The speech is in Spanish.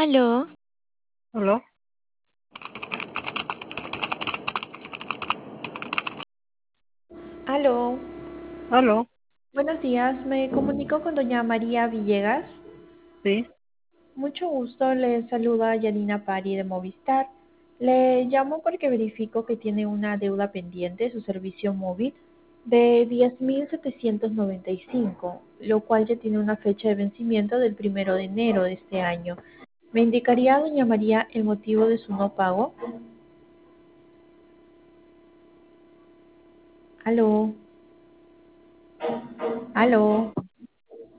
Aló, ¿Aló? Aló, ¿Aló? buenos días, me comunico con doña María Villegas. Sí, Mucho gusto, le saluda Yanina Pari de Movistar. Le llamo porque verifico que tiene una deuda pendiente, su servicio móvil, de 10.795, lo cual ya tiene una fecha de vencimiento del 1 de enero de este año. ¿Me indicaría, doña María, el motivo de su no pago? Aló, aló.